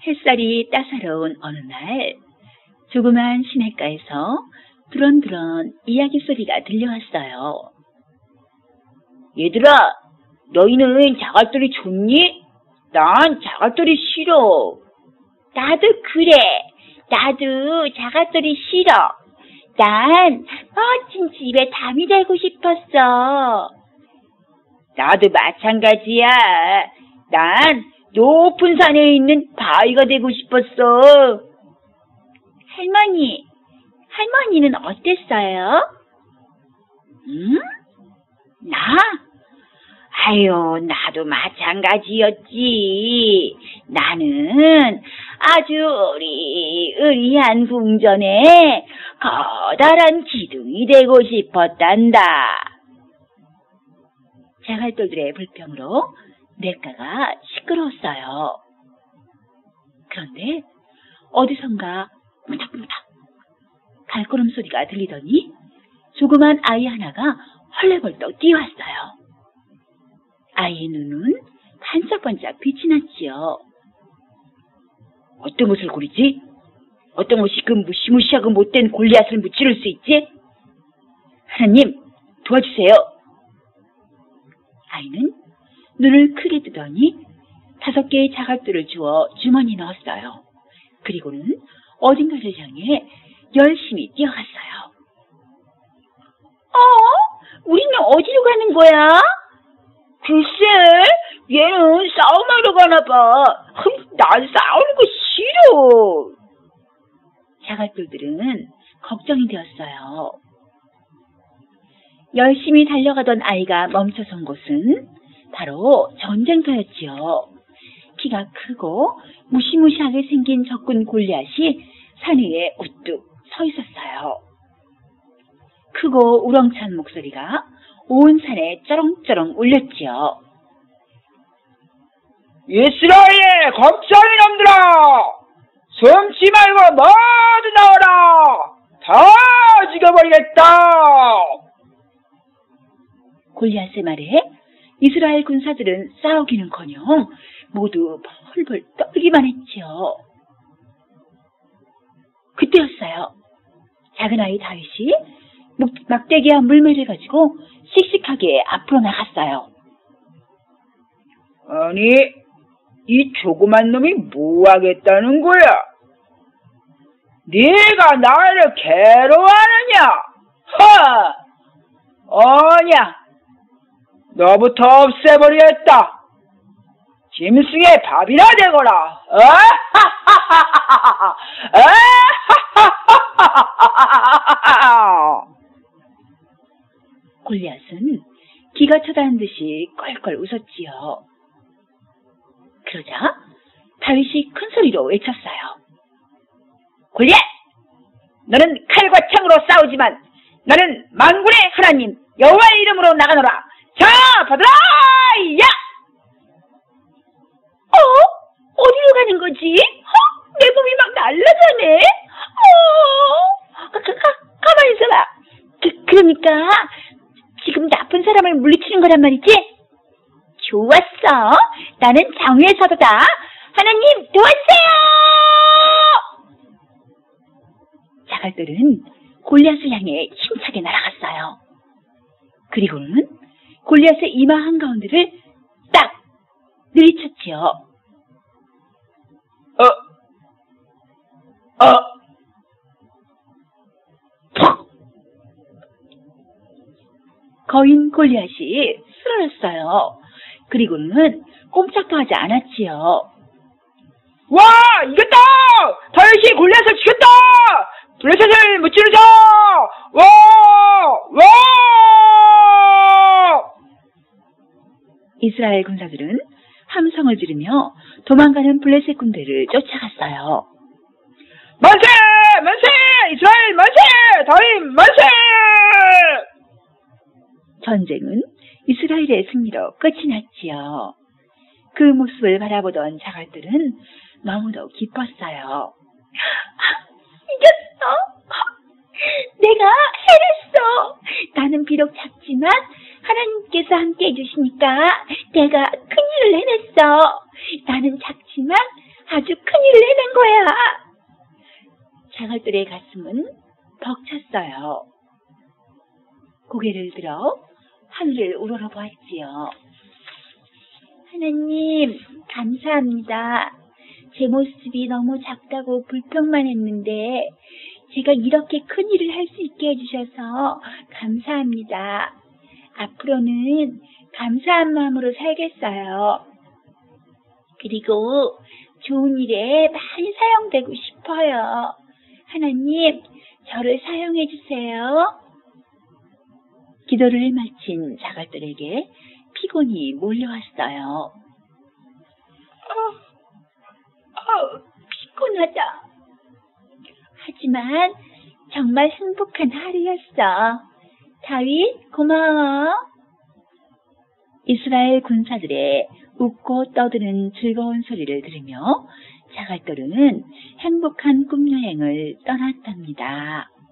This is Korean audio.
햇살이 따사로운 어느 날 조그만 시냇가에서 두런두런 이야기 소리가 들려왔어요. 얘들아, 너희는 자갈돌이 좋니? 난 자갈돌이 싫어. 나도 그래. 나도 자갈돌이 싫어. 난 멋진 집에 담이 되고 싶었어. 나도 마찬가지야. 난 높은 산에 있는 바위가 되고 싶었어. 할머니는 어땠어요? 나? 아유, 나도 마찬가지였지. 나는 아주 으리으리한 궁전에 커다란 기둥이 되고 싶었단다. 자갈돌들의 불평으로 냇가가 시끄러웠어요. 그런데 어디선가 무닥무닥 발걸음 소리가 들리더니 조그만 아이 하나가 헐레벌떡 뛰어왔어요. 아이의 눈은 반짝반짝 빛이 났지요. 어떤 것을 고르지? 어떤 것이 그 무시무시하고 못된 골리앗을 무찌를 수 있지? 하나님, 도와주세요. 아이는 눈을 크게 뜨더니 5개의 자갈돌을 주워 주머니에 넣었어요. 그리고는 어딘가를 향해 열심히 뛰어갔어요. 우리는 어디로 가는 거야? 글쎄, 얘는 싸움하러 가나 봐. 난 싸우는 거 싫어. 자갈돌들은 걱정이 되었어요. 열심히 달려가던 아이가 멈춰선 곳은 바로 전쟁터였지요. 키가 크고 무시무시하게 생긴 적군 골리앗이 산 위에 우뚝 서 있었어요. 크고 우렁찬 목소리가 온 산에 쩌렁쩌렁 울렸지요. 이스라엘의 겁쟁이 놈들아! 숨지 말고 모두 나와라! 다 죽여버리겠다! 골리앗의 말에 이스라엘 군사들은 싸우기는커녕 모두 벌벌 떨기만 했지요. 그때였어요. 작은 아이 다윗이 막대기와 물매를 가지고 씩씩하게 앞으로 나갔어요. 아니, 이 조그만 놈이 뭐 하겠다는 거야? 네가 나를 괴로워하느냐? 아냐, 너부터 없애버리겠다. 짐승의 밥이나 되거라. 골리앗은 기가 차다는 듯이 껄껄 웃었지요. 그러자 다윗이 큰 소리로 외쳤어요. 골리앗! 너는 칼과 창으로 싸우지만 나는 만군의 하나님 여호와의 이름으로 나가노라. 자, 받으라! 야! 어디로 가는 거지? 내 몸이 막 날아가네. 가만히 있어라. 그러니까 지금 나쁜 사람을 물리치는 거란 말이지? 좋았어. 나는 장외의 사도다. 하나님 도와주세요. 자갈들은 골리앗을 향해 힘차게 날아갔어요. 그리고는 골리앗의 이마 한가운데를 딱 내리쳤지요. 거인 골리앗이 쓰러졌어요. 그리고는 꼼짝도 하지 않았지요. 와, 이겼다! 다윗이 골리앗을 죽였다! 블레셋을 무찌르자! 와! 이스라엘 군사들은 함성을 지르며 도망가는 블레셋 군대를 쫓아갔어요. 만세! 만세! 이스라엘 만세! 다윗 만세! 전쟁은 이스라엘의 승리로 끝이 났지요. 그 모습을 바라보던 자갈들은 너무도 기뻤어요. 이겼어! 내가 해냈어! 나는 비록 작지만 하나님께서 함께 해주시니까 내가 큰일을 해냈어. 나는 작지만 아주 큰일을 자갈돌의 가슴은 벅찼어요. 고개를 들어 하늘을 우러러보았지요. 하나님, 감사합니다. 제 모습이 너무 작다고 불평만 했는데 제가 이렇게 큰 일을 할 수 있게 해주셔서 감사합니다. 앞으로는 감사한 마음으로 살겠어요. 그리고 좋은 일에 많이 사용되고 싶어요. 하나님, 저를 사용해 주세요. 기도를 마친 자갈돌에게 피곤이 몰려왔어요. 피곤하다. 하지만 정말 행복한 하루였어. 다윗, 고마워. 이스라엘 군사들의 웃고 떠드는 즐거운 소리를 들으며 자갈돌은 행복한 꿈여행을 떠났답니다.